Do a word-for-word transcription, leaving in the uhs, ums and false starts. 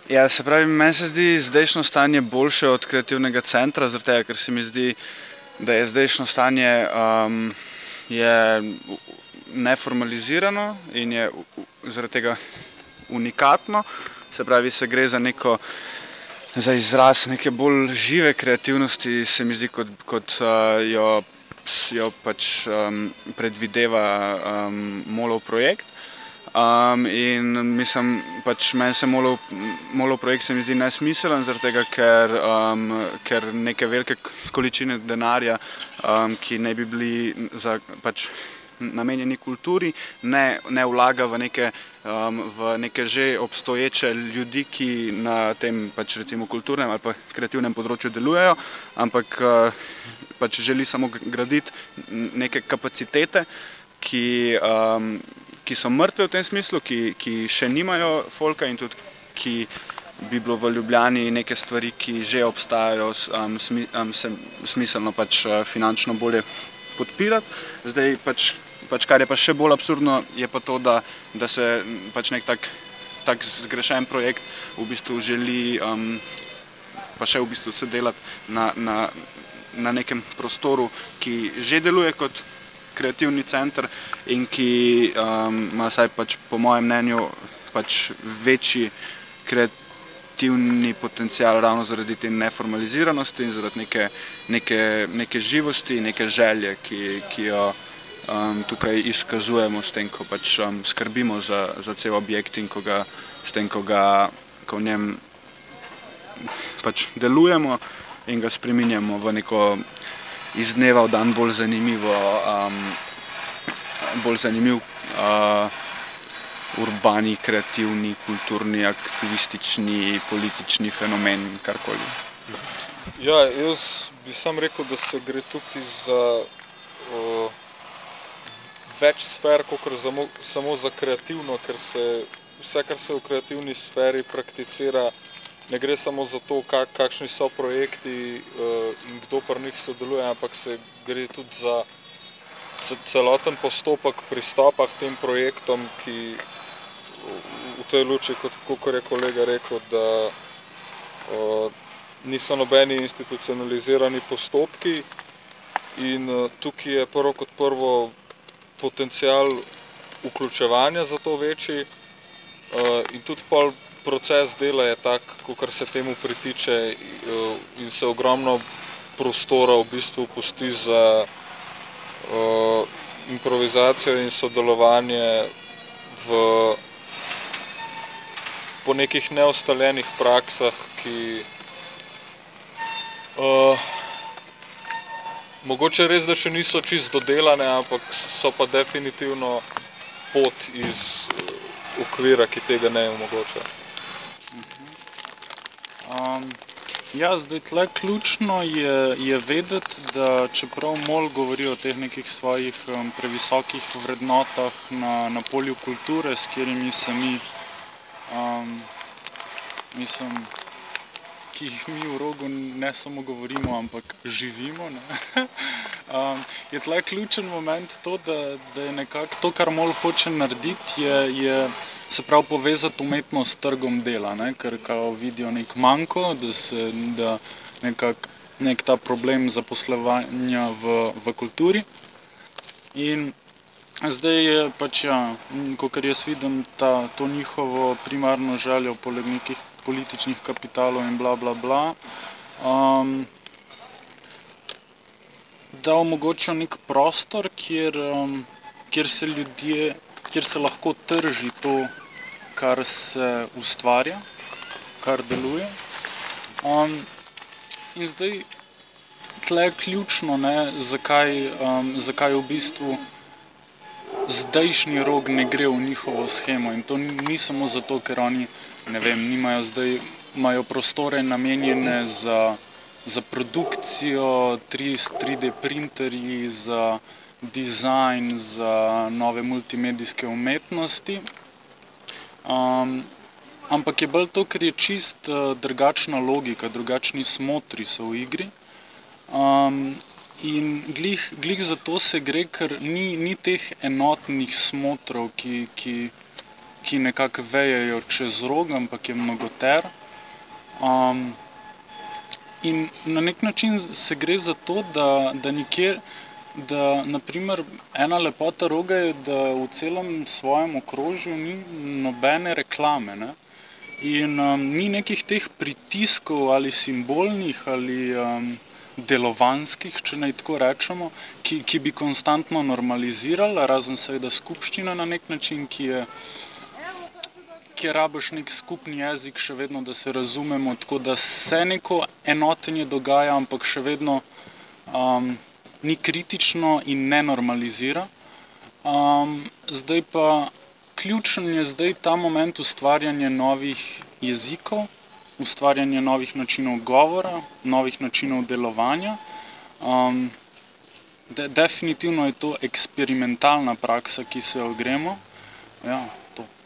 Ja, se pravi, meni se zdi zdajšnjo stanje boljše od kreativnega centra, zaradi tega, ker se mi zdi, da je zdajšnjo stanje um, je neformalizirano in je zaradi tega unikatno. Se pravi, se gre za neko za izraz neke bolj žive kreativnosti, se mi zdi, kot, kot uh, jo, jo pač um, predvideva um, Molov projekt. Um, in mislim, pač meni se Molov, Molov projekt se mi zdi nesmiselen, zaradi tega, ker, um, ker neke velike količine denarja, um, ki naj bi bili za, pač, namenjeni kulturi, ne, ne vlaga v neke, um, v neke že obstoječe ljudi, ki na tem pač recimo kulturnem ali pa kreativnem področju delujejo, ampak uh, pač želi samo graditi neke kapacitete, ki um, ki so mrtve v tem smislu, ki, ki še nimajo folka in tudi ki bi bilo v Ljubljani neke stvari, ki že obstajajo, um, smi, um, se, smiselno pač uh, finančno bolje podpirati. Zdaj pač, pač kar je pa še bolj absurdno, je pa to, da, da se pač nek tak, tak zgrešen projekt v bistvu želi um, pa še v bistvu se delati na, na, na nekem prostoru, ki že deluje kot kreativni center in ki um, ima saj pač po mojem mnenju pač večji kreativni potencial ravno zaradi te neformaliziranosti in zaradi neke, neke, neke živosti, neke želje, ki, ki jo um, tukaj izkazujemo s tem, ko pač um, skrbimo za, za cel objekt in ko ga, s tem, ko ga ko v njem pač delujemo in ga spreminjamo v neko iz dneva v dan bolj zanimivo, um, bolj zanimiv uh, urbani, kreativni, kulturni, aktivistični, politični fenomen, karkoli. Ja, jaz bi sam rekel, da se gre tukaj za uh, več sfer, kakor samo za kreativno, ker se vse, kar se v kreativni sferi prakticira, ne gre samo za to, kak, kakšni so projekti uh, in kdo pri njih sodeluje, ampak se gre tudi za celoten postopek pristopa k tem projektom, ki v tej luči, kot, kot je kolega rekel, da uh, niso nobeni institucionalizirani postopki in uh, tukaj je prvo kot prvo potencial vključevanja za to večji uh, in tudi pol proces dela je tak, kakor se temu pritiče in se ogromno prostora v bistvu pusti za uh, improvizacijo in sodelovanje v, po nekih neustaljenih praksah, ki uh, mogoče res, da še niso čisto dodelane, ampak so pa definitivno pot iz uh, okvira, ki tega ne omogoča. Um, ja, zdaj tle ključno je, je vedeti, da čeprav Mol govori o teh nekih svojih um, previsokih vrednotah na, na polju kulture, s katerimi se mi, um, mislim, ki jih mi v Rogu ne samo govorimo, ampak živimo, ne? um, je tle ključen moment to, da, da je nekako to, kar Mol hoče narediti, je, je se pravi povezati umetnost s trgom dela, ne? Ker kao vidijo nek manko, da se da nekak, nek ta problem zaposlovanja v, v kulturi. In zdaj je pač, ja, kakor jaz vidim, ta, to njihovo primarno željo poleg nekih političnih kapitalov in bla bla bla, um, da omogočajo nek prostor, kjer, um, kjer se ljudje kjer se lahko trži to, kar se ustvarja, kar deluje. Um, in zdaj tle je ključno, ne, zakaj, um, zakaj v bistvu zdajšnji Rog ne gre v njihovo shemo. In to ni samo zato, ker oni, ne vem, nimajo zdaj, imajo prostore namenjene za, za produkcijo, tri D printerji, za dizajn, za nove multimedijske umetnosti, um, ampak je bolj to, ker je čist uh, drugačna logika, drugačni smotri so v igri. Um, in glih, glih zato se gre, ker ni, ni teh enotnih smotrov, ki, ki, ki nekako vejejo čez rog, ampak je mnogoter. Um, in na nek način se gre za to, da, da nikjer, da naprimer ena lepota roga je, da v celem svojem okrožju ni nobene reklame, ne? In um, ni nekih teh pritiskov ali simbolnih ali um, delovanskih, če naj tako rečemo, ki, ki bi konstantno normalizirali, razen seveda skupščina na nek način, ki je kjer rabiš nek skupni jezik še vedno, da se razumemo, tako da se neko enotenje dogaja, ampak še vedno um, ni kritično in ne normalizira. Um, zdaj pa ključen je zdaj ta moment ustvarjanja novih jezikov, ustvarjanje novih načinov govora, novih načinov delovanja. Um, de, definitivno je to eksperimentalna praksa, ki se jo gremo. Ja, to.